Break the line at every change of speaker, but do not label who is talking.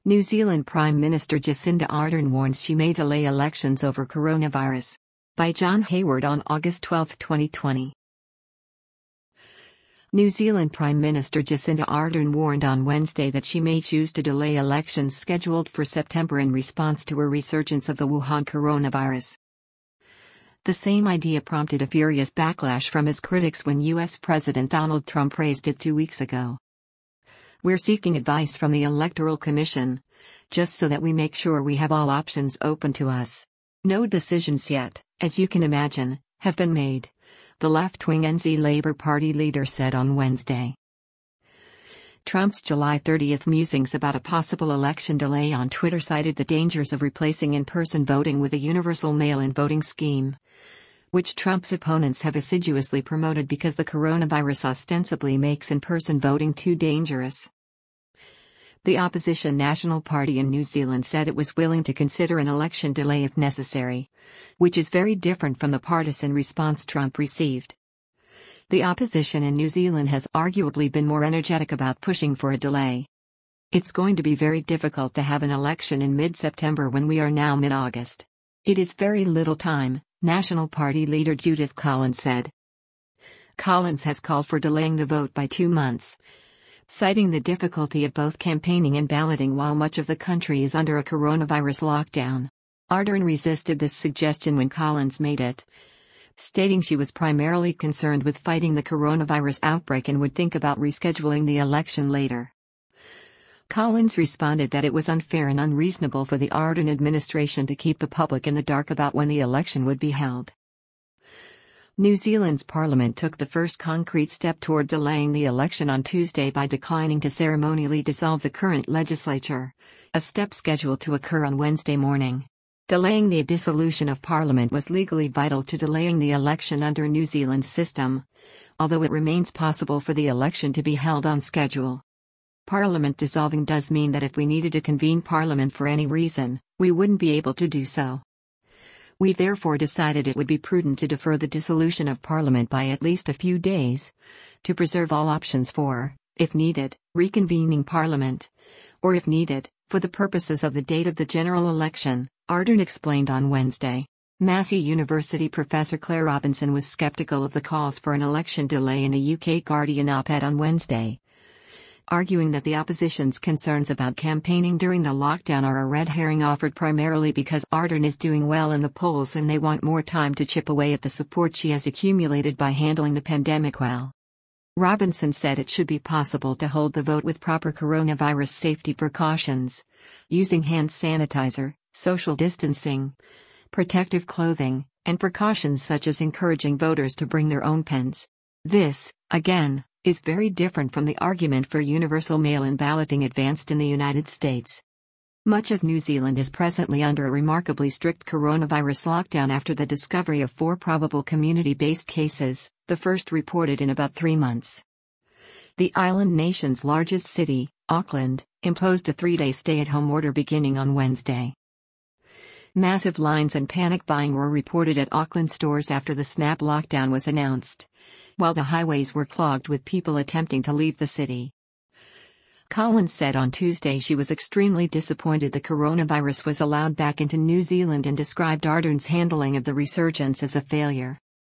New Zealand Prime Minister Jacinda Ardern warns she may delay elections over coronavirus. By John Hayward on August 12, 2020. New Zealand Prime Minister Jacinda Ardern warned on Wednesday that she may choose to delay elections scheduled for September in response to a resurgence of the Wuhan coronavirus. The same idea prompted a furious backlash from his critics when U.S. President Donald Trump praised it 2 weeks ago. "We're seeking advice from the Electoral Commission, just so that we make sure we have all options open to us. No decisions yet, as you can imagine, have been made," the left-wing NZ Labour Party leader said on Wednesday. Trump's July 30 musings about a possible election delay on Twitter cited the dangers of replacing in-person voting with a universal mail-in voting scheme, which Trump's opponents have assiduously promoted because the coronavirus ostensibly makes in-person voting too dangerous. The opposition National Party in New Zealand said it was willing to consider an election delay if necessary, which is very different from the partisan response Trump received. The opposition in New Zealand has arguably been more energetic about pushing for a delay. "It's going to be very difficult to have an election in mid-September when we are now mid-August. It is very little time," National Party leader Judith Collins said. Collins has called for delaying the vote by 2 months, citing the difficulty of both campaigning and balloting while much of the country is under a coronavirus lockdown. Ardern resisted this suggestion when Collins made it, stating she was primarily concerned with fighting the coronavirus outbreak and would think about rescheduling the election later. Collins responded that it was unfair and unreasonable for the Ardern administration to keep the public in the dark about when the election would be held. New Zealand's parliament took the first concrete step toward delaying the election on Tuesday by declining to ceremonially dissolve the current legislature, a step scheduled to occur on Wednesday morning. Delaying the dissolution of parliament was legally vital to delaying the election under New Zealand's system, although it remains possible for the election to be held on schedule. Parliament dissolving does mean that if we needed to convene parliament for any reason, we wouldn't be able to do so. We therefore decided it would be prudent to defer the dissolution of Parliament by at least a few days, to preserve all options for, if needed, reconvening Parliament, or if needed, for the purposes of the date of the general election, Ardern explained on Wednesday. Massey University professor Claire Robinson was skeptical of the calls for an election delay in a UK Guardian op-ed on Wednesday, arguing that the opposition's concerns about campaigning during the lockdown are a red herring offered primarily because Ardern is doing well in the polls and they want more time to chip away at the support she has accumulated by handling the pandemic well. Robinson said it should be possible to hold the vote with proper coronavirus safety precautions, using hand sanitizer, social distancing, protective clothing, and precautions such as encouraging voters to bring their own pens. This, again, is very different from the argument for universal mail-in balloting advanced in the United States. Much of New Zealand is presently under a remarkably strict coronavirus lockdown after the discovery of 4 probable community-based cases, the first reported in about 3 months. The island nation's largest city, Auckland, imposed a 3-day stay-at-home order beginning on Wednesday. Massive lines and panic buying were reported at Auckland stores after the snap lockdown was announced, while the highways were clogged with people attempting to leave the city. Collins said on Tuesday she was extremely disappointed the coronavirus was allowed back into New Zealand and described Ardern's handling of the resurgence as a failure.